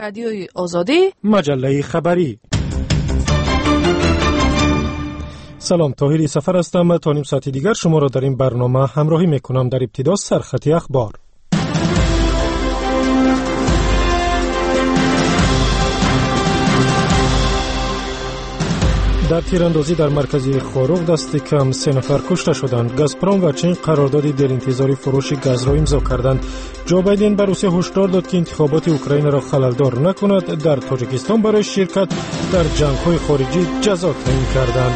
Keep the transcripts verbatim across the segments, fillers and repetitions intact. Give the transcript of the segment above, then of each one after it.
رادیوی آزادی، مجله خبری. سلام، طاهری سفر هستم. تا نیم ساعت دیگر شما را در این برنامه همراهی میکنم. در ابتدا سرخطی اخبار. در تیراندازی در مرکز خاروق دست کم سه نفر کشته شدند. گازپروم و چین قراردادی در انتظار فروش گاز را امضا کردند. جو بایدن به روسیه هشدار داد که انتخابات اوکراین را خللدار نکند. در تاجیکستان برای شرکت در جنگ‌های خارجی جزا تعیین کردند.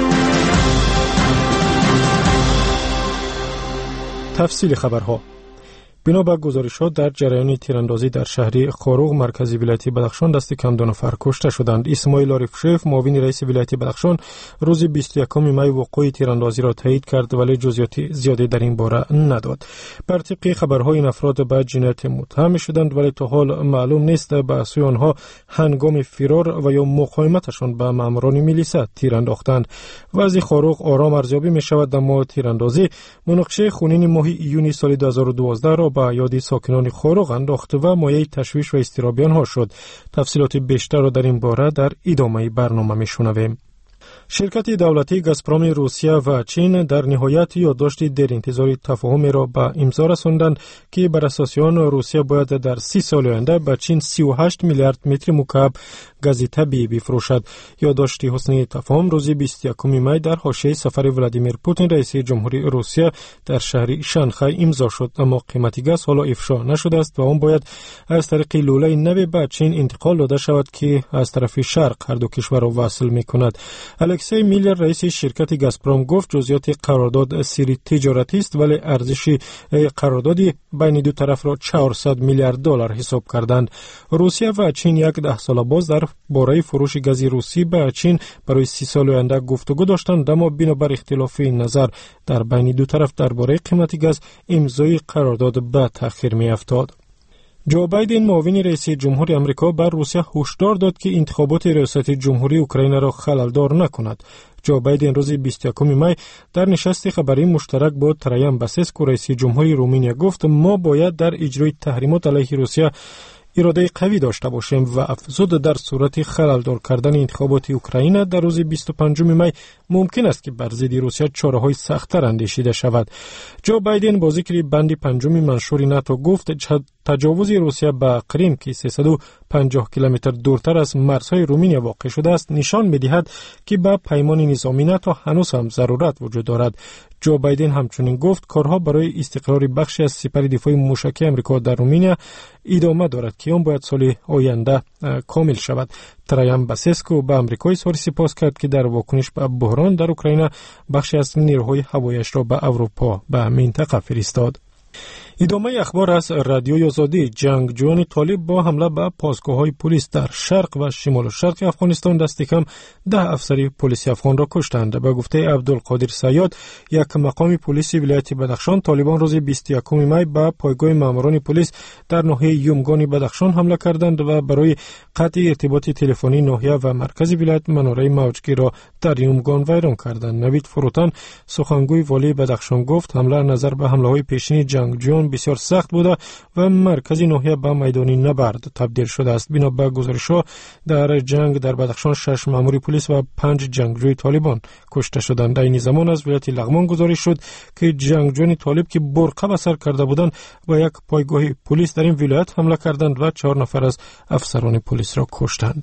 تفصیل خبرها. بنا به گزارشات در جریان تیراندازی در شهر خاروق مرکزی ولایت بدخشان دست کم دو نفر کشته شدند. اسماعیل عارفشیف معاون رئیس ولایت بدخشان روز بیست و یکم می وقوع تیراندازی را تایید کرد ولی جزئیات زیادی در این باره نداد. بر طبق خبرهای این افراد به جنایت متهم شدند ولی تا حال معلوم نیست به سوی آنها هنگام فرار و یا مقاومتشان به ماموران میلیسا تیر انداختند. وضع خاروق آرام ارزیابی می شود، اما تیراندازی مناقشه خونین ماه ایونی سال دو هزار و دوازده را با یادی ساکنان خاروق انداخت و مایه تشویش و اضطراب آنها شد. تفصیلات بیشتر را در این باره در ادامه برنامه میشنویم. شرکت دولتی گازپروم روسیه و چین در نهایت یادداشت در انتظار تفاهم را به امضا رساندند که بر اساس آن روسیه باید در سی سال آینده به چین سی و هشت میلیارد متر مکعب گاز طبیعی بفروشد. یادداشت حسنی تفاهم روز بیست و یکم می در حاشیه سفر ولادیمیر پوتین رئیس جمهوری روسیه در شهر شانگهای امضا شد، اما قیمت گاز حالا افشا نشده است و آن باید از طریق لوله نو به چین انتقال داده شود که از طرف شرق هر دو کشور را وصل می‌کند. الکسی میلر رئیس شرکت گازپروم گفت جزئیات قرارداد سری تجارتی است ولی ارزش قراردادی بین دو طرف را چهارصد میلیارد دلار حساب کردند. روسیه و چین یک ده سال باز در باره فروش گاز روسی به چین برای سی سال آینده گفتگو داشتند، اما بنابر اختلاف نظر در بین دو طرف درباره قیمت گاز امضای قرارداد به تأخیر می افتاد. جو بایدن معاون رئیس جمهور آمریکا بر روسیه هشدار داد که انتخابات ریاست جمهوری اوکراین را خللدار نکند. جو بایدن روز بیست و یکم می در نشست خبری مشترک با ترایان باسسکو رئیس جمهوری رومانیا گفت ما باید در اجرای تحریمات علیه روسیه اراده قوی داشته باشیم و افزود در صورت خللدار کردن انتخابات اوکراین در روز بیست و پنجم می ممکن است که بر ضد روسیه چاره‌های سخت‌تر اندیشیده شود. جو بایدن با ذکر بند پنجم منشور ناتو گفت تجاوز روسیه به کریم که سیصد و پنجاه کیلومتر دورتر از مرزهای رومانیا واقع شده است نشان می‌دهد که به پیمان نظامی ناتو هنوز هم ضرورت وجود دارد. جو بایدن همچنین گفت کارها برای استقرار بخشی از سپر دفاعی موشکی آمریکا در رومانیا ادامه دارد که آن باید سال آینده کامل شود. ترایان باسسکو به آمریکا اظهار سپاس کرد که در واکنش به بحران در اوکراین بخشی از نیروهای هوایی‌اش را به اروپا به منطقه فرستاد. ادامه اخبار از رادیوی آزادی. جنگجویان طالب با حمله به پاسگاه‌های پلیس در شرق و شمال و شرق افغانستان دست کم ده افسر پلیس افغان را کشتند. به گفته عبدالقادر سیاد، یک مقام پلیس ولایت بدخشان، طالبان روز بیست و یکم می به پایگاه ماموران پلیس در ناحیه یومگان بدخشان حمله کردند و برای قطع ارتباط تلفنی ناحیه و مرکز ولایت مناره موجگیر را در یومگان ویران کردند. نوید فروتن سخنگوی والی بدخشان گفت حمله نظر به حمله‌های پیشین جنگجویان بسیار سخت بوده و مرکزی ناحیه به میدانی نبرد تبدیل شده است. بنا به گزارش‌ها در جنگ در بدخشان شش مأمور پلیس و پنج جنگجوی طالبان کشته شدند. در این زمان از ولایت لغمان گزارش شد که جنگجویان طالب که برقه به سر کرده بودند و یک پایگاه پلیس در این ولایت حمله کردند و چهار نفر از افسران پلیس را کشتند.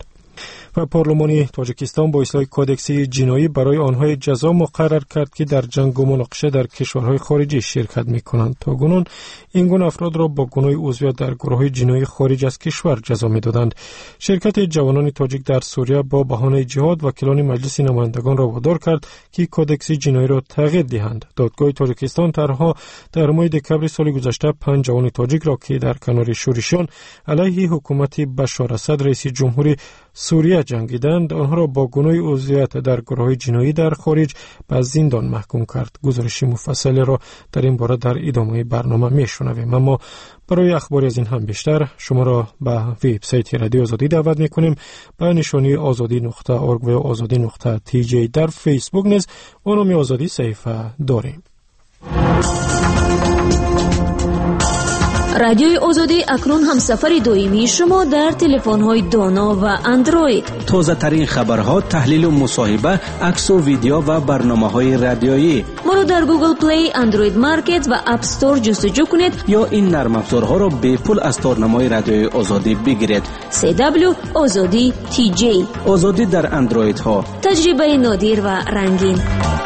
و پارلمان تاجیکستان با اصلاح کودکس جنایی برای آنها جزا مقرر کرد که در جنگ و مناقشه در کشورهای خارجی شرکت می‌کنند. تا کنون این گونه افراد را با گناه عضویت در گروه‌های جنایی خارج از کشور جزا می‌دادند. شرکت جوانان تاجیک در سوریه با بهانه جهاد وکیلان مجلس نمایندگان را وادار کرد که کودکس جنایی را تغییر دهند. دادگاه تاجیکستان طرحها در ماه دکمبر سال گذشته پنج جوان تاجیک را که در کنار شورشیان علیه حکومت بشار اسد رئیس جمهوری سوریه جنگیدند، آنها را با گناه عضویت در گروه‌های جنایی در خارج به زندان محکوم کرد. گزارش مفصل را در این باره در ادامه برنامه میشنویم، اما برای اخباری از این هم بیشتر شما را به وبسایت رادیو آزادی دعوت میکنیم. به نشانی آزادی نقطه اورگ و آزادی نقطه تی جی در فیسبوک نیز اونمی آزادی صفحه داریم. رادیوی آزادی اکنون هم سفر دائمی شما در تلفن‌های دانا و اندروید. تازه ترین خبرها، تحلیل و مصاحبه، عکس و ویدیو و برنامه‌های رادیویی. ما رو در گوگل پلی، اندروید مارکت و اپ استور جستجو کنید یا این نرم افزارها را به پول از تارنمای رادیوی آزادی بگیرید. سی دبلیو آزادی تی جی. آزادی در اندروید ها. تجربه نادر و رنگین.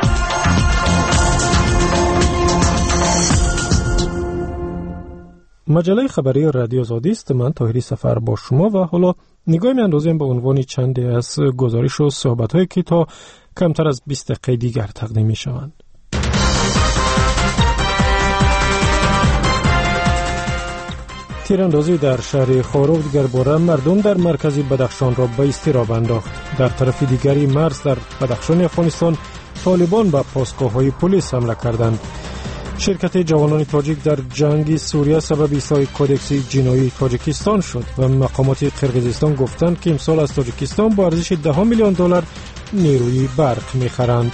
مجله خبری رادیو آزادی است. من طاهری سفر با شما و حالا نگاهی می‌اندازیم به عنوان چندی از گزارش و صحبت‌هایی که تا کمتر از بیست دقیقه دیگر تقدیم می‌شوند. تیراندازی در شهر خاروغ دیگر باره مردم در مرکز بدخشان را به اضطراب انداخت. در طرف دیگری مرز در بدخشان افغانستان طالبان به پاسگاه‌های پلیس حمله کردند. شرکت جوانان تاجیک در جنگ سوریه سبب ایستای کودکس جنایی تاجیکستان شد و مقامات قرقیزستان گفتند که امسال از تاجیکستان با ارزش ده میلیون دلار نیروی برق می‌خرند.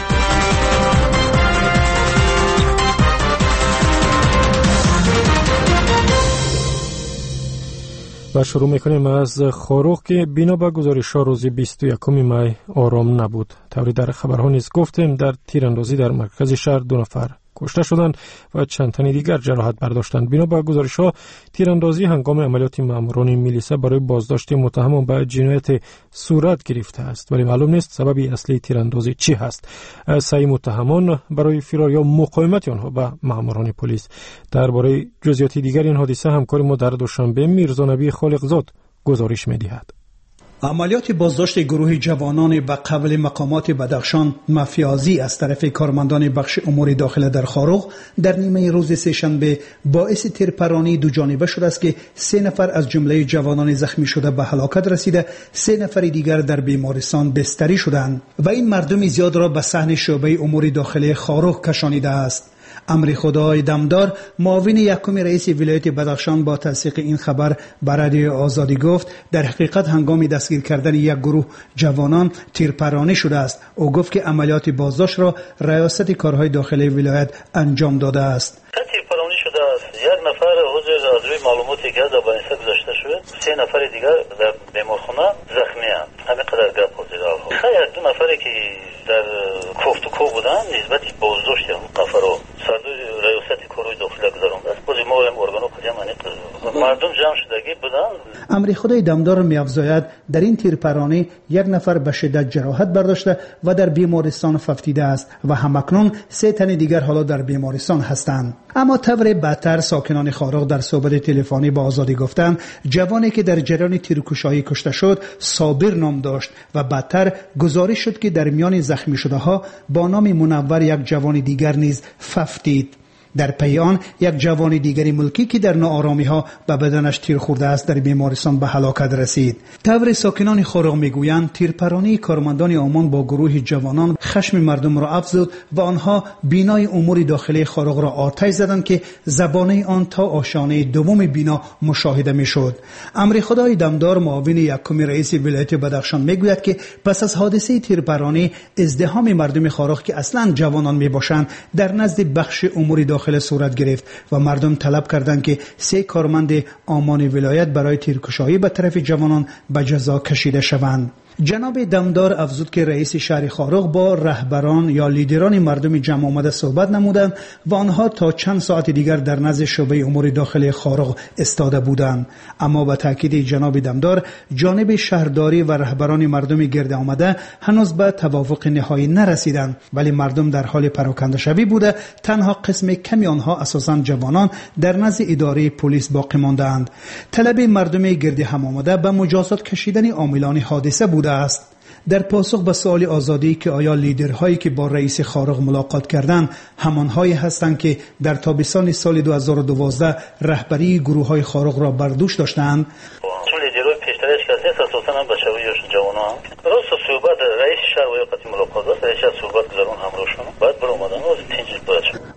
و شروع میکنیم از خاروغ که بنا به گزارش‌ها روز بیست و یکم می آرام نبود. طوری در خبرها نیز گفتیم در تیراندازی در مرکز شهر دو نفر کشته شدند و چند تن دیگر جراحت برداشتند. بنا به گزارش‌ها تیراندازی هنگام عملیات ماموران میلیسا برای بازداشت متهمان به جنایت صورت گرفته است، ولی معلوم نیست سبب اصلی تیراندازی چی هست. سعی متهمان برای فرار یا مقاومت آنها به ماموران پلیس. درباره جزئیات دیگر این حادثه همکار ما در دوشنبه میرزا نبی خالقزاد گزارش می‌دهد. عملیات بازداشت گروه جوانان به قبل مقامات بدخشان مافیازی از طرف کارمندان بخش امور داخله در خاروغ در نیمه روز سه‌شنبه باعث تیرپرانی دو جانبه شده است که سه نفر از جمله جوانان زخمی شده به هلاکت رسیده، سه نفر دیگر در بیمارستان بستری شدند و این مردم زیاد را به صحن شعبه امور داخله خاروغ کشانیده است. امر خدای دمدار معاون یکم رئیس ولایت بدخشان با تصدیق این خبر به رادیو آزادی گفت در حقیقت هنگام دستگیر کردن یک گروه جوانان تیرپرانی شده است. او گفت که عملیات بازداشت را ریاست کارهای داخلی ولایت انجام داده است. تیرپرانی شده است. یک نفر حضور از روی معلوماتی که در بانسته گذاشته شد، سه نفر دیگر در بیمارخانه زخمی اند. همین قدر گپ حاضرال ها. خیر دو نفری که در کوفت و کو بودن نسبت بازداشت نفرو سردوی ریاست کارهای داخلی گذرانده است. بازی ما هم ارگانو قدیم مردم جمع شدگی بودن. امر خدای دمدار می‌افزاید در این تیرپرانی یک نفر به شدت جراحت برداشته و در بیمارستان ففتیده است و همکنون سه تن دیگر حالا در بیمارستان هستند. اما طور بدتر ساکنان خاروغ در صحبت تلفنی با آزادی گفتند جوانی که در جریان تیرکشایی کشته شد صابر نام داشت و بدتر گزارش شد که در میان زخمی شده ها با نام منور یک جوان دیگر نیز ففتید. در پی آن یک جوان دیگری ملکی که در ناآرامی ها به بدنش تیر خورده است در بیمارستان به هلاکت رسید. طور ساکنان خاروغ میگویند تیرپرانی کارمندان آمان با گروه جوانان خشم مردم را افزود و آنها بینای امور داخلی خاروغ را آتش زدند که زبانه آن تا آشانه دوم بینا مشاهده میشد. امر خدای دمدار معاون یکم رئیس ولایت بدخشان میگوید که پس از حادثه تیرپرانی ازدحام مردم خاروغ که اصلا جوانان میباشند در نزد بخش امور داخلی صورت گرفت و مردم طلب کردند که سه کارمند آمان ولایت برای تیرکشایی به طرف جوانان به جزا کشیده شوند. جناب دمدار افزود که رئیس شهر خاروغ با رهبران یا لیدران مردم جمع آمده صحبت نمودند و آنها تا چند ساعت دیگر در نزد شعبه امور داخلی خاروغ استاده بودند. اما به تاکید جناب دمدار جانب شهرداری و رهبران مردم گرد آمده هنوز به توافق نهایی نرسیدند، ولی مردم در حال پراکنده شوی بوده. تنها قسم کمی آنها اساساً جوانان در نزد اداره پلیس باقی ماندند. طلب مردم گرد هم آمده به مجازات کشیدن عاملان حادثه بود است. در پاسخ به سوال آزادی که آیا لیدرهایی که با رئیس خاروغ ملاقات کردند همانهایی هستند که در تابستان سال دو هزار و دوازده رهبری گروه‌های خاروغ را بر دوش داشتند؟ چون لیدرهای پیشترش کسی اساساً هم بچه‌هایش جوانان راست صحبت رئیس شهر و یقتی ملاقات است، رئیس صحبت گذارون همراهشون بعد بر اومدن از تنجید باید.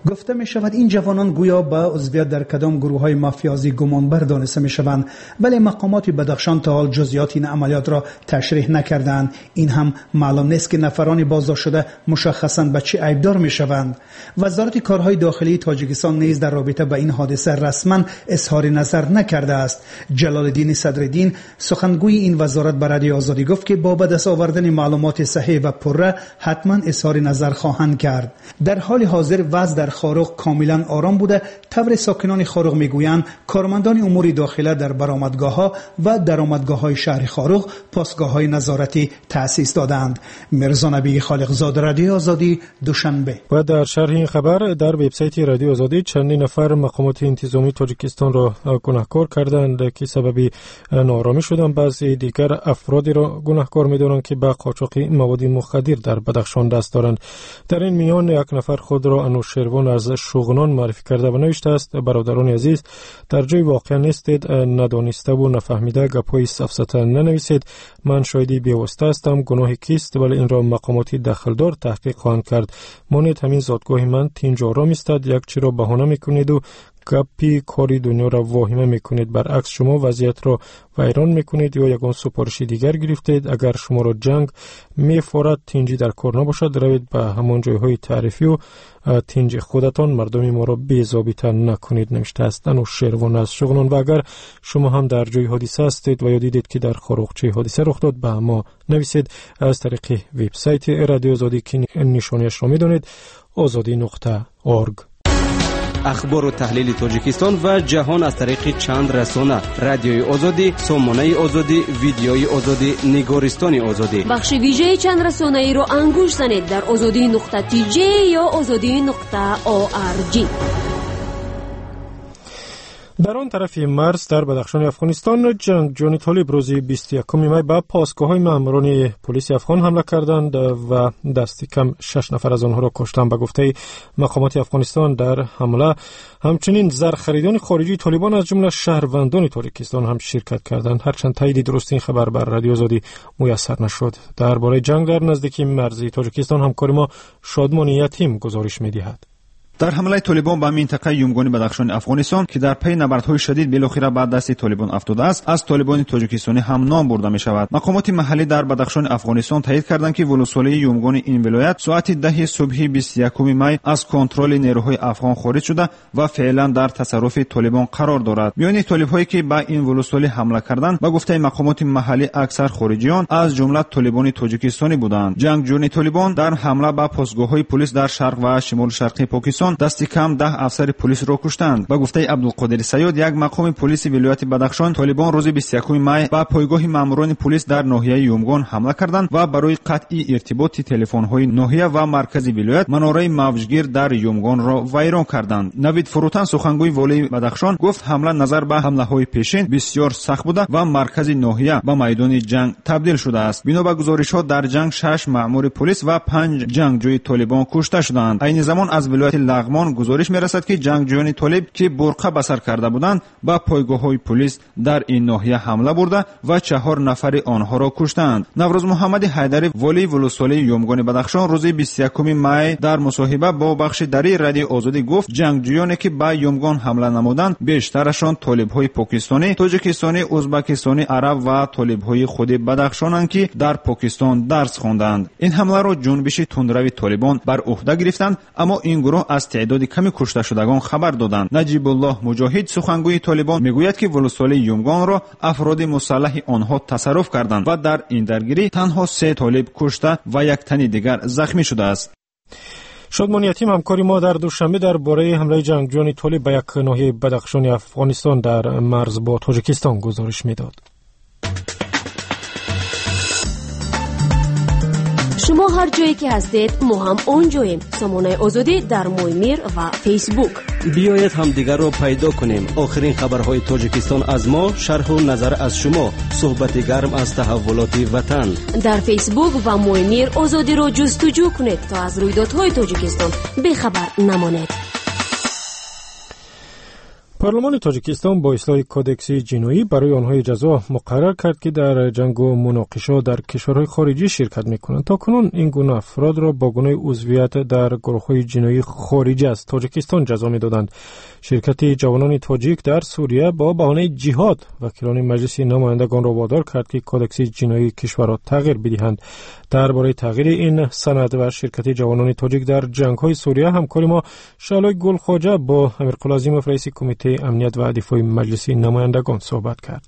گفته می شود این جوانان گویا به عضویت در کدام گروه های مافیازی گمانبر دانسته می شوند، ولی مقامات بدخشان تا حال جزئیات این عملیات را تشریح نکردند. این هم معلوم نیست که نفران بازداشت شده مشخصاً به چه عیبدار می شوند. وزارت کارهای داخلی تاجیکستان نیز در رابطه با این حادثه رسما اظهار نظر نکرده است. جلال الدین صدرالدین سخنگوی این وزارت به رادیو آزادی گفت که با به دست آوردن معلومات صحیح و پره حتما اظهار نظر خواهند کرد. در حال حاضر وضع در خاروق کاملا آرام بوده. طور ساکنان خاروق میگویند کارمندان امور داخله در برآمدگاه‌ها و درآمدگاه‌های شهر خاروق پاسگاه‌های نظارتی تأسیس دادند. مرزا نبی خالقزاد، رادیو آزادی، دوشنبه. و در شرح این خبر در وبسایت رادیو آزادی چندین نفر مقامات انتظامی تاجیکستان را گناهکار کردند که سبب ناآرامی شدند. بعضی دیگر افرادی را گناهکار می‌دانند که به قاچاق مواد مخدر در بدخشان دست دارند. در این میان یک نفر خود را انوشیروان از شغنان معرفی کرده و نوشته است: برادران عزیز، در جای واقع نیستید، ندانسته و نفهمیده گپ‌های سفسطه ننویسید. من شاهدی بی‌واسطه هستم. گناه کیست؟ ولی این را مقامات دخلدار تحقیق خواهند کرد. مانید همین زادگاه من تینج آرام استاد، یک چی را بهانه میکنید و گپی کاری دنیا را واهمه میکنید. برعکس شما وضعیت را ویران میکنید یا یگان سپارش دیگر گرفتید. اگر شما را جنگ میفورد، تینجی در کار نباشد، روید به همان جایهای تعریفی و تینج خودتان مردم ما را بی ضابطه نکنید، نوشته است انوشیروان از شغنان. و اگر شما هم در جای حادثه هستید و یا دیدید که در خاروقچه حادثه رخ داد، به ما نویسید از طریق وبسایت رادیو آزادی که نشانیش را میدونید آزادی نقطه اورگ. اخبار و تحلیل تاجیکستان و جهان از طریق چند رسانه: رادیوی آزادی، سامانه آزادی، ویدیوی آزادی، نگارستان آزادی. بخش ویژه چند رسانه ای رو انگوش زنید در آزادی نقطه تی جی یا آزادی نقطه او آر جی. در آن طرف مرز در بدخشان افغانستان جنگجویان طالب روز بیست و یکم می به پاسگاه‌های ماموران پلیس افغان حمله کردند و دست کم شش نفر از آنها را کشتند. به گفته مقامات افغانستان در حمله همچنین زرخریدان خارجی طالبان از جمله شهروندان تاجیکستان هم شرکت کردند. هرچند تایید درست این خبر بر رادیو آزادی میسر نشد. درباره جنگ در نزدیکی مرزی تاجیکستان همکار ما شادمان یتیم گزارش می‌دهد. در حمله طالبان به منطقه یومگان بدخشان افغانستان که در پی نبردهای شدید بالاخره بعد دست طالبان افتاده است، از طالبان تاجیکستانی هم نام برده می شود. مقامات محلی در بدخشان افغانستان تایید کردند که ولسوالی یومگان این ولایت ساعت ده صبح بیست و یکم می از کنترل نیروهای افغان خارج شده و فعلا در تصرف طالبان قرار دارد. میان طالب‌هایی که به این ولسوالی حمله کردند به گفته مقامات محلی اکثر خارجیان از جمله طالبان تاجیکستانی بودند. جنگجویان طالبان در حمله به پاسگاه‌های پلیس در شرق و شمال شرقی پاکستان دستی کم ده افسر پلیس را کشتند. با گفته عبدالقادر سیاد، یک مقام پلیس ولایت بدخشان، طالبان روز بیست و یکم می به پایگاه ماموران پلیس در ناحیه یومگان حمله کردند و برای قطع ارتباط تلفن‌های ناحیه و مرکز ولایت مناره موجگیر در یومگان را ویران کردند. نوید فروتن سخنگوی والی بدخشان گفت حمله نظر به حمله‌های پیشین بسیار سخت بوده و مرکز ناحیه به میدان جنگ تبدیل شده است. بنا به گزارش‌ها در جنگ شش مأمور پلیس و پنج جنگجوی طالبان کشته شدند. این زمان از ولایت لغمان گزارش می‌رسد که جنگجویان طالب که برقه به سر کرده بودند به پایگاه‌های پلیس در این ناحیه حمله برده و چهار نفر آنها را کشتند. نوروز محمد حیدری والی ولسوالی یومگان بدخشان روز بیست و یکم می در مصاحبه با بخش دری رادیو آزادی گفت جنگجویانی که به یومگان حمله نمودند بیشترشان طالب‌های پاکستانی، تاجیکستانی، ازبکستانی، عرب و طالب‌های خود بدخشانند که در پاکستان درس خواندند. این حمله را جنبش تندروی طالبان بر عهده گرفتند، اما این گروه از تعداد کمی کشته شدگان خبر دادند. نجیب الله مجاهد سخنگوی طالبان میگوید که ولسوالی یومگان را افراد مسلح آنها تصرف کردند و در این درگیری تنها سه طالب کشته و یک تن دیگر زخمی شده است. شادمان یتیم همکاری ما در دوشنبه درباره حمله جنگجویان طالب به یک ناحیه بدخشان افغانستان در مرز با تاجیکستان گزارش میداد. شما هر جایی که هستید ما هم اونجاییم. سامانه آزادی در مویمیر و فیسبوک. بیایید هم دیگر رو پیدا کنیم. آخرین خبرهای تاجیکستان از ما، شرح و نظر از شما، صحبت گرم از تحولات وطن. در فیسبوک و مویمیر آزادی رو جستجو کنید تا از رویدادهای تاجیکستان بی خبر نمانید. پارلمان تاجیکستان با اصلاح کودکس جنایی برای آنها جزا مقرر کرد که در جنگ و مناقشه در کشورهای خارجی شرکت می‌کنند. تاکنون این گونه افراد را با گونه عضویت در گروه‌های جنایی خارجی از تاجیکستان جزا می‌دادند. شرکت جوانان تاجیک در سوریه با بهانه جهاد وکیلان مجلس نمایندگان را وادار کرد که کودکس جنایی کشور را تغییر بدهند. درباره تغییر این سند و شرکت جوانان تاجیک در جنگ‌های سوریه همکار ما شالای گلخواجه با امیرقلی عظیمов رئیس کمیته امنیت و دفاع مجلس نمایندگان صحبت کرد.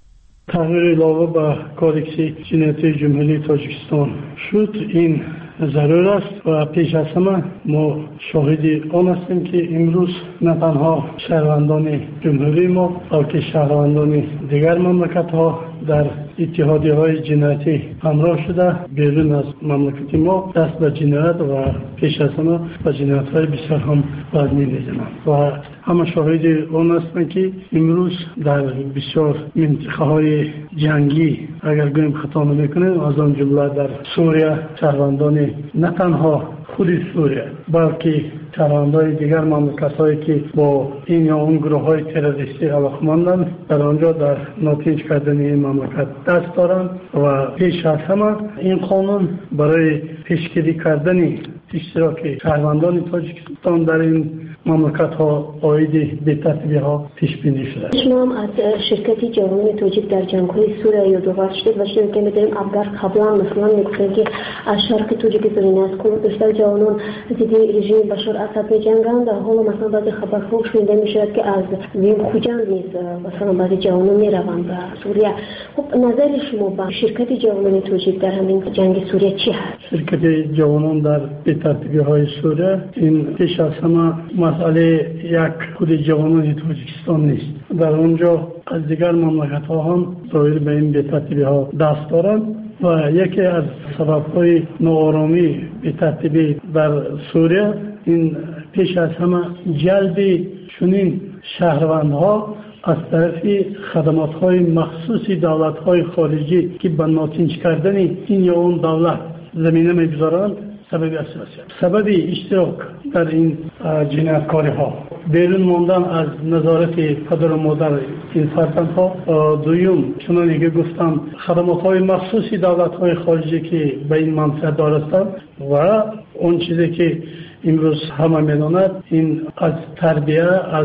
تغییر علاوه به کودکس جنایی جمهوری تاجیکستان شد این ضرور است و پیش از همه ما شاهد آن هستیم که امروز نه تنها شهروندان جمهوری ما بلکه شهروندان دیگر مملکت ها در اتحادیه های جنایتی همراه شده بیرون از مملکت ما دست به جنایت و پیش از همه به جنایت های بسیار هم باید می نزنند و همه شاهد آن هستند که امروز در بسیار منطقه های جنگی اگر گویم خطا نمیکنیم از آن جمله در سوریه شهروندان نه تنها خود سوریه بلکه شهروندان دیگر مملکت هایی که با این یا اون گروه های تروریستی علاقمندند در آنجا در ناتیج کردن این مملکت دست دارند و پیش از همه این قانون برای پیشگیری کردن اشتراک شهروندان تاجیکستان در این مملکت ها عاید به ترتیبی ها پیش بینی شده. شما هم از شرکت جوانان تاجیک در جنگ های سوریه یادآور شدید و شنیدید که می‌دونیم اگر قبلا مثلا میگفتن که از شرق تاجیکستان از کردستان جوانان ضد رژیم بشار اسد می‌جنگند در حال مثلا بعضی خبرها شنیده می‌شود که از ویم خوجند نیز مثلا بعضی جوانان میروند به سوریه. خب نظر شما با شرکت جوانان تاجیک در همین جنگ سوریه چی هست؟ شرکت جوانان در ترتیبی های سوریه این پیش از همه مسئله یک خود جوانان تاجیکستان نیست. در اونجا از دیگر مملکت ها هم ظاهر به این بی‌ترتیبی ها دست دارند و یکی از سبب‌های ناآرامی بی‌ترتیبی در سوریه این پیش از همه جلب چنین شهروندها از طرف خدمات‌های مخصوص دولت‌های خارجی که به ناتنج کردن این یا اون دولت زمینه می‌گذارند سبب اساسی سبب اشتراک در این جنایتکاری ها بیرون ماندن از نظارت پدر و مادر این فرزندها دویم چنانه که گفتم خدمات های مخصوصی دولت های خارجی که به این منفعت دارستند و اون چیزی که امروز همه میداند این از تربیه از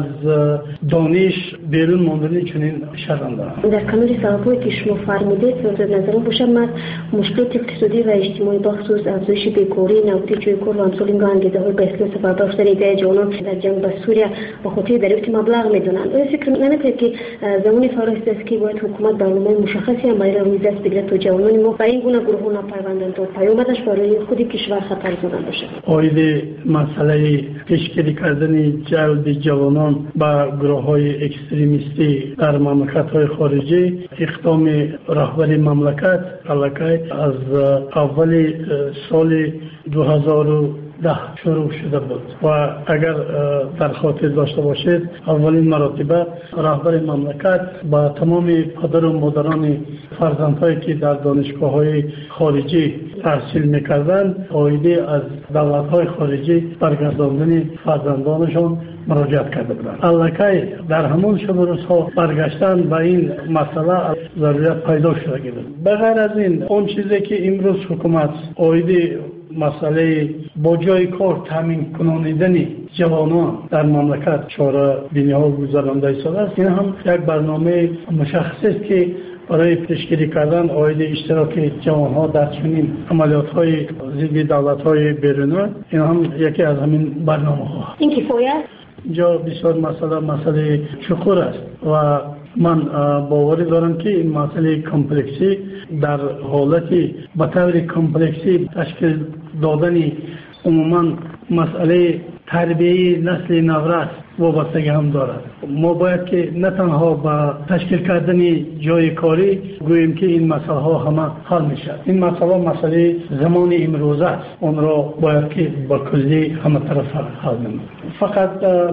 دانش بیرون ماندن چنین شرم دارد. در کنار سبب‌هایی که شما فرمودید مورد نظرم باشه من مشکلات اقتصادی و اجتماعی بخصوص افزایش بیکاری نبودی جوی کار و امثال این انگیزه های به اصلاح سفرداشتن ایده جوانان در جنگ با سوریه به خاطر دریافت مبلغ میدونند. آیا فکر نمی‌کنید که زمان فراسته است که باید حکومت برنامه مشخصی هم برای روی دست بگیرد تا جوانان ما به این گونه گروه‌ها نپیوندند تا پیامدش برای خود کشور خطرزا باشه؟ آید مسئله پیشگیری کردن جلب جوانان به گروه های اکستریمیستی در مملکت های خارجی اقدام رهبر مملکت علاقه از اول سال دو هزار و ده شروع شده بود و اگر در خاطر داشته باشید اولین مرتبه رهبر مملکت با تمام پدر و مادران فرزندهایی که در دانشگاه های خارجی تحصیل میکردند آیده از دولت های خارجی برگرداندن فرزندانشان مراجعت کرده بودند. علاقه در همون شب روزها برگشتن به این مسئله ضرورت پیدا شده بود. بغیر از این اون چیزی که امروز حکومت آیده مسئله با جای کار تامین کنانیدن جوانان در مملکت چاره بینی ها گذرانده ایستاده است. این هم یک برنامه مشخص است که برای پیشگیری کردن آید اشتراک جوانها در چنین عملیات های ضد دولت های بیرونی این هم یکی از همین برنامه ها. این کفایت اینجا بسیار مسئله مسئله چقور است و من باوری دارم که این مسئله کمپلکسی در حالتی به طور کمپلکسی تشکیل دادن عموما مسئله تربیه نسل نورست وابستگی هم دارد. ما باید که نه تنها با تشکیل کردن جای کاری گوییم که این مسئله ها همه حل میشه. این مسئله مسئله زمان امروزه است. اون را باید که با کلی همه طرف حل نمید. فقط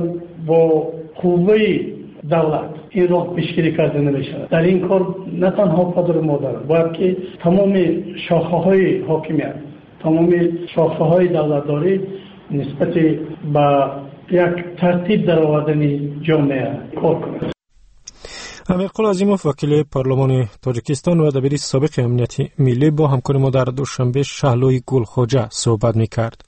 با قوه دولت این راه پیشگیری کرده نمیشه. در این کار نه تنها پدر و مادر باید که تمام شاخه های حاکمیت تمام شاخه های دولتداری نسبت به یک ترتیب در آوردن جامعه کار کنند. امیرقل عظیموف وکیل پارلمان تاجیکستان و دبیر سابق امنیت ملی با همکار ما در دوشنبه شهلوی گلخوجه صحبت می‌کرد.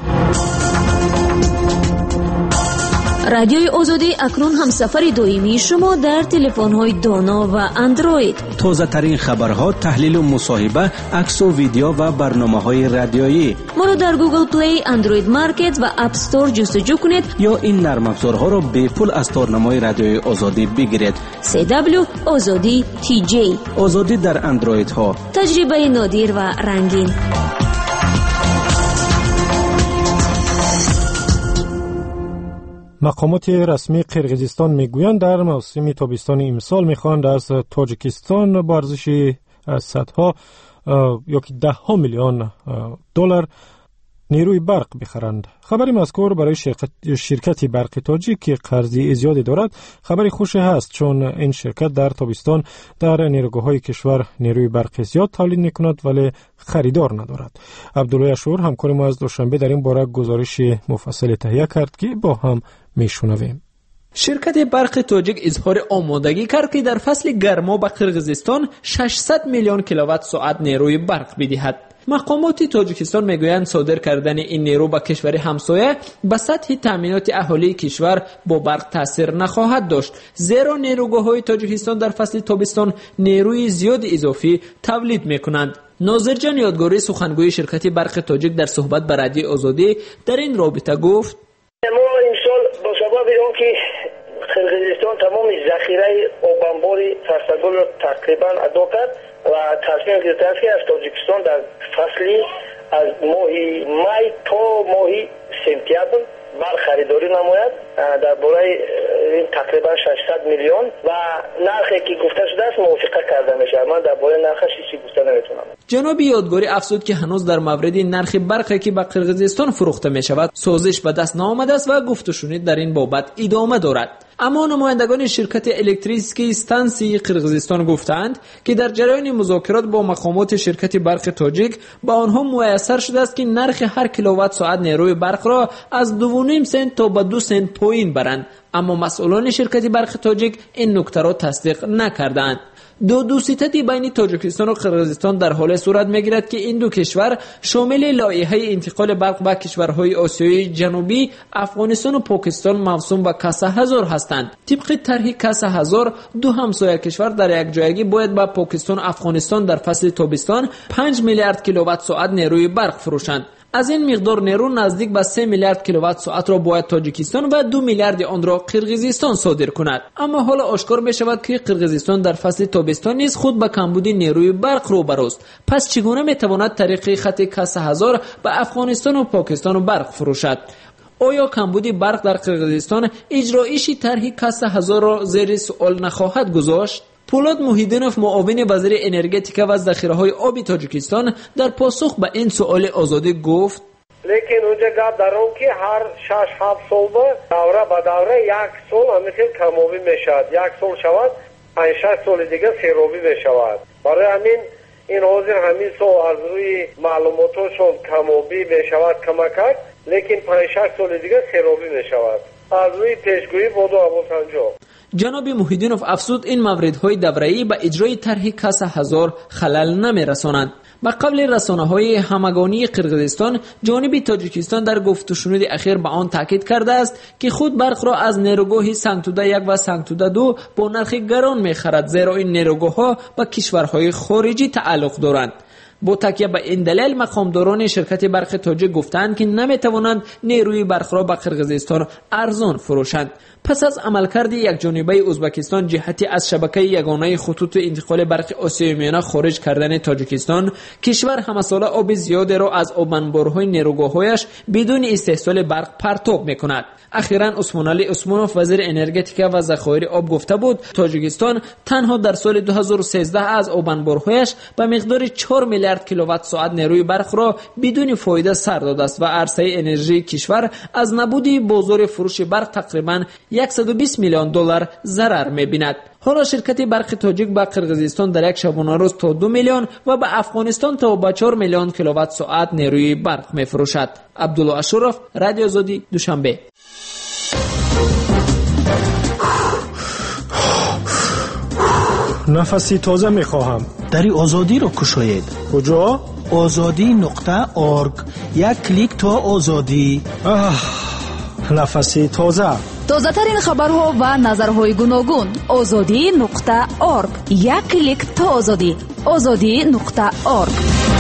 رادیوی آزادی اکنون هم سفر دائمی شما در تلفن‌های دانا و اندروید. تازه ترین خبرها، تحلیل و مصاحبه، عکس و ویدیو و برنامه‌های رادیویی. ما را در گوگل پلی، اندروید مارکت و اپ استور جستجو کنید یا این نرم افزارها را به پول از تارنمای رادیوی آزادی بگیرید. سی دبلیو آزادی تی جی. آزادی در اندروید ها. تجربه نادر و رنگین. مقامات رسمی قرقیزستان میگویند در موسم تابستان امسال میخواهند از تاجیکستان با ارزش صدها یا که ده ها میلیون دلار نیروی برق بخرند. خبری مذکور برای شرکت, شرکت برق تاجیک که قرضی زیادی دارد خبری خوشی هست، چون این شرکت در تابستان در نیروگاه‌های کشور نیروی برق زیاد تولید میکند ولی خریدار ندارد. عبدالله اشور همکار ما از دوشنبه در این باره گزارش مفصل تهیه کرد که با هم میشنویم. شرکت برق تاجیک اظهار آمادگی کرد که در فصل گرما به قرقیزستان ششصد میلیون کیلووات ساعت نیروی برق بدهد. مقامات تاجیکستان میگویند صادر کردن این نیرو به کشور همسایه به سطح تامینات اهالی کشور با برق تاثیر نخواهد داشت، زیرا نیروگاه‌های تاجیکستان در فصل تابستان نیروی زیاد اضافی تولید میکنند. ناظرجان یادگاری سخنگوی شرکت برق تاجیک در صحبت با رادیو آزادی در این رابطه گفت: ما امسال با سبب اینکه قرقیزستان تمام ذخیره آبانباری فصلگل را تقریبا ادا کرد و تصمیم گرفته است که از تاجیکستان در فصلی از ماه می تا ماه سپتامبر برق خریداری نماید درباره این تقریبا ششصد میلیون و نرخی که گفته شده است موافقت کرده میشه. من درباره نرخش چیزی گفته نمیتونم. جناب یادگاری افزود که هنوز در مورد نرخ برقی که به قرقیزستان فروخته می شود سازش به دست نآمده است و گفت و شنود در این بابت ادامه دارد. اما نمایندگان شرکت الکتریسیته استانسی قرقیزستان گفتند که در جریان مذاکرات با مقامات شرکت برق تاجیک با آنها میسر شده است که نرخ هر کیلووات ساعت نیروی برق را از دو و نیم سنت تا به دو سنت پایین برند، اما مسئولان شرکت برق تاجیک این نکته را تصدیق نکردند. دو دوستیتی بین تاجیکستان و قرقیزستان در حال صورت میگیرد که این دو کشور شامل لایحه انتقال برق به کشورهای آسیای جنوبی افغانستان و پاکستان موسوم به کاسه هزار هستند. طبق طرح کاسه هزار دو همسایه کشور در یک جایگی باید به پاکستان و افغانستان در فصل تابستان پنج میلیارد کیلووات ساعت نیروی برق فروشند. از این مقدار نیرو نزدیک به سه میلیارد کیلووات ساعت را باید تاجیکستان و دو میلیارد آن را قرقیزستان صادر کند. اما حالا آشکار می شود که قرقیزستان در فصل تابستان نیز خود به کمبود نیروی برق روبروست. پس چگونه می تواند طریق خط کاسه هزار به افغانستان و پاکستان برق فروشد؟ آیا کمبود برق در قرقیزستان اجرایش طرح کاسه هزار را زیر سوال نخواهد گذاشت؟ پولاد موحیدینوف معاون وزیر انرژتیک و ذخیره‌های آبی تاجیکستان در پاسخ به این سوال آزادی گفت: لیکن اونجا گپ در اون که هر شش هفت سال با دوره به دوره یک سال همین کمابی میشود، یک سال شود پنج شش سال دیگه سیرابی میشود. برای همین این حاضر همین سال از روی معلوماتشون کمابی میشود کمک، لیکن پنج شش سال دیگه سیرابی میشود. از روی پیشگویی بود و ابوسنجو. جناب موحیدینوف افزود این موردهای دوره‌ای به اجرای طرح کاسه هزار خلل نمی‌رسانند. با قبل رسانه‌های همگانی قرقیزستان جانب تاجیکستان در گفت و شنود اخیر به آن تاکید کرده است که خود برق را از نیروگاه سنگتوده یک و سنگتوده دو با نرخ گران می‌خرد، زیرا این نیروگاه‌ها با کشورهای خارجی تعلق دارند. با تکیه به این دلیل مقامداران شرکت برق تاجیک گفتند که نمی‌توانند نیروی برق را به قرقیزستان ارزان فروشند. پس از عملکرد یک جانبه ازبکستان جهتی از شبکه یگانه خطوط انتقال برق آسیای میانه خارج کردن تاجیکستان، کشور همساله آب زیادی را از آبانبارهای نیروگاه‌هایش بدون استحصال برق پرتاب می‌کند. اخیراً عثمان علی عثمانوف وزیر انرژتیک و ذخایر آب گفته بود تاجیکستان تنها در سال دو هزار و سیزده از آبانبارهایش به مقدار چهار میلیارد کیلووات ساعت نیروی برق را بدون فایده سر داده است و عرصه انرژی کشور از نبود بازار فروش برق تقریباً صد و بیست میلیون دلار ضرر می‌بیند. حالا شرکت برق تاجیک به قرقیزستان در یک شبانه روز تا دو میلیون و به افغانستان تا به چهار میلیون کیلووات ساعت نیروی برق می‌فروشد. عبدالله اشرف، رادیو آزادی، دوشنبه. نفسی تازه میخواهم. دری آزادی رو کشاید. کجا؟ آزادی نقطه اورگ. یک کلیک تا آزادی. آه، نفسی تازه. تازه ترین خبرها و نظرهای گوناگون. آزادی نقطه اورگ. یک کلیک تا آزادی. آزادی نقطه اورگ.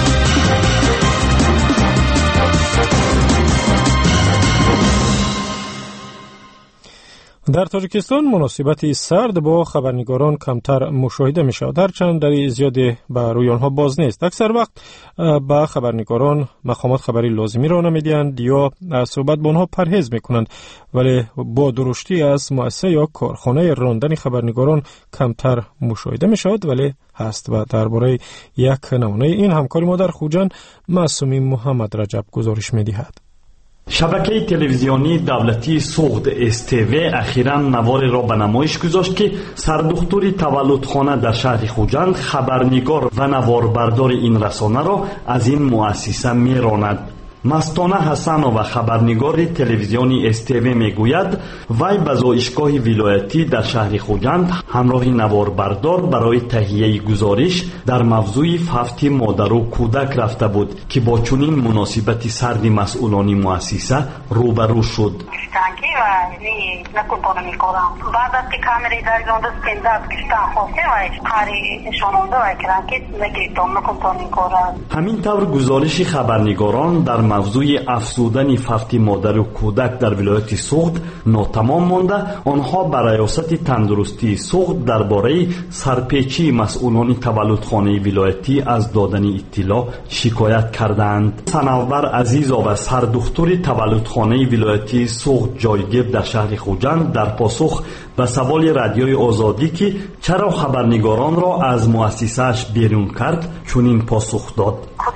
در تاجیکستان مناسبت سرد با خبرنگاران کمتر مشاهده می شود. هرچند در زیادی به روی آنها باز نیست. اکثر وقت به خبرنگاران مقامات خبری لازمی را نمیدهند یا صحبت با آنها پرهیز می کنند، ولی با درشتی از مؤسسه یا کارخانه راندن خبرنگاران کمتر مشاهده می شود، ولی هست. و درباره یک نمونه این همکاری ما در خوجند معصومی محمد رجب گزارش می دهد. شبکه تلویزیونی دولتی سوخت اس تی وی اخیراً نواری را به نمایش گذاشت که سردختور تولدخانه در شهر خوجند خبرنگار و نواربردار این رسانه را از این مؤسسه میراند. مستانه حسنова خبرنگار تلویزیونی اس تی وی میگوید وی به زایشگاه ولایتی در شهر خوجند همراه نواربردار برای تهیه گزارش در موضوع هفته مادر و کودک رفته بود که با چنین مناسبت سرد مسئولان مؤسسه روبرو شد. بعد از که کامری در جانده سپنداد کشتن خواسته و کاری شنونده و کرانکت نگیتون نکنتونین کارا. همین طور گزارش خبرنگاران در موضوع افزودن هفته مادر و کودک در ولایت سوخت ناتمام مانده، آنها بر ریاست تندرستی سوخت درباره سرپیچی مسئولان تولدخانه ولایتی از دادن اطلاع شکایت کردند. صنوبر عزیزova سردختور تولدخانه ولایتی سوخت جایگیر در شهر خوجند در پاسخ به سوال رادیوی آزادی که چرا خبرنگاران را از مؤسسه‌اش بیرون کرد چنین پاسخ داد. خود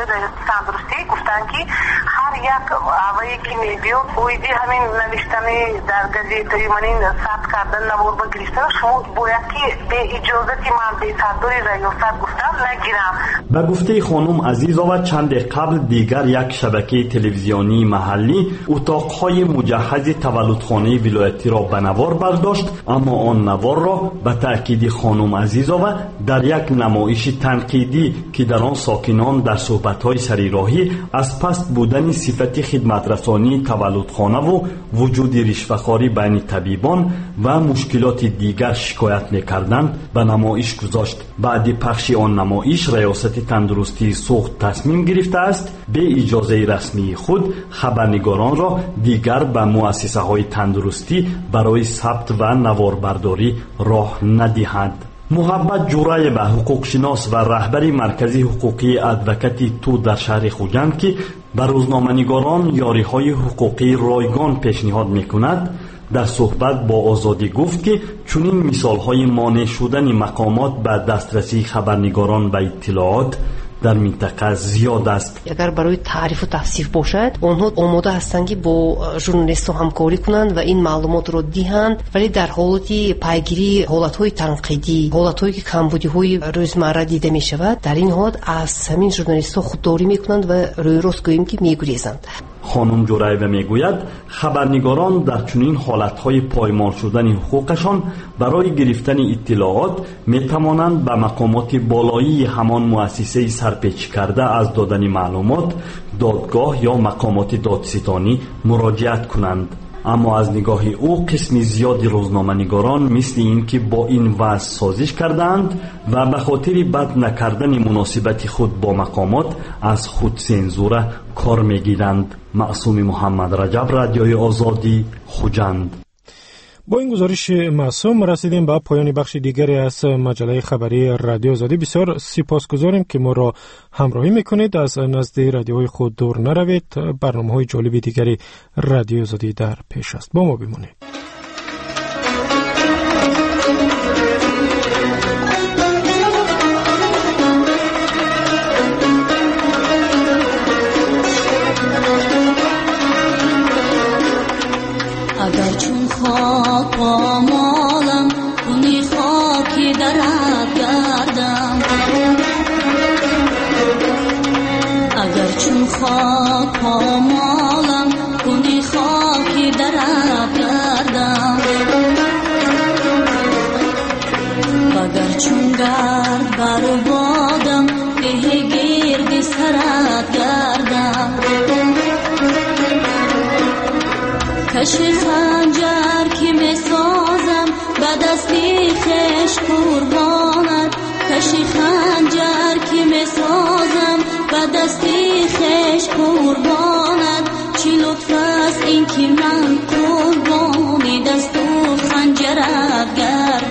تندرستی گفتن که هر یک آوایی که میبیاد اویدی همین نوشتنی در گزیده یمنین ثبت کردن نوار بگریسته شما باید که به اجازتی من به صدوری ریاست گفتم نگیرم. به گفته خانم عزیزova چند قبل دیگر یک شبکه تلویزیونی محلی اتاقهای مجهز تولدخانه ولایتی را به نوار برداشت، اما آن نوار را به تأکید خانم عزیزova در یک نمایش تنقیدی که در آن ساکنان در صحبت‌های سریراهی از پست بودن صفت خدمترسانی تولدخانه و وجود رشوه‌خواری بین طبیبان و مشکلات دیگر شکایت می‌کردند به نمایش گذاشت. بعد پخش آن نمایش ریاست تندرستی سوخت تصمیم گرفته است به اجازه رسمی خود خبرنگاران را دیگر به مؤسسه‌های تندرستی برای ثبت و نواربرداری راه ندهد. محبت جورایبه حقوقشناس و رهبر مرکزی حقوقی ادوکتی تو در شهر خوجند که به روزنامه‌نگاران یاری‌های حقوقی رایگان پیشنهاد می‌کند، در صحبت با آزادی گفت که چنین مثال‌های مانع شدن مقامات به دسترسی خبرنگاران به اطلاعات در منطقه زیاد است. اگر برای تعریف و توصیف باشد آنها آماده هستند که با ژورنالیست‌ها همکاری کنند و این معلومات را دهند، ولی در حالتی پیگیری حالت‌های تنقیدی، حالت‌هایی که کمبودی‌های روزمره دیده می‌شود، در این حال از همین ژورنالیست‌ها خودداری می‌کنند و روی راست گوییم که می‌گریزند. خانم جورایبه میگوید خبرنگاران در چنین حالتهای پایمال شدن حقوقشان برای گرفتن اطلاعات میتوانند به مقامات بالایی همان مؤسسه سرپیچ کرده از دادن معلومات، دادگاه یا مقامات دادستانی مراجعت کنند. اما از نگاه او قسمی زیادی روزنامه‌نگاران مثل این که با این وضع سازش کردند و به خاطر بد نکردن مناسبت خود با مقامات از خود سنزوره کار میگیرند. معصومی محمد رجب، رادیوی آزادی، خوجند. با این گزارش معصوم رسیدیم به پایان بخش دیگری از مجله خبری رادیو آزادی. بسیار سپاسگزاریم که ما را همراهی میکنید. از نزد رادیوهای خود دور نروید، برنامه‌های جالب دیگری رادیو آزادی در پیش است. با ما بمانید. اگر چون خاک پامالم کنی خاکی درت گردم، اگر چون خاک پامالم کنی خاکی درت گردم، اگر چون گرد بربادم به گرد سرت گردم کش خنجر که می سازم به دستی خش قربانت کش خنجر که می سازم به دستی خش قربانت چی لطف است این که من قربانی دست و خنجرت گردم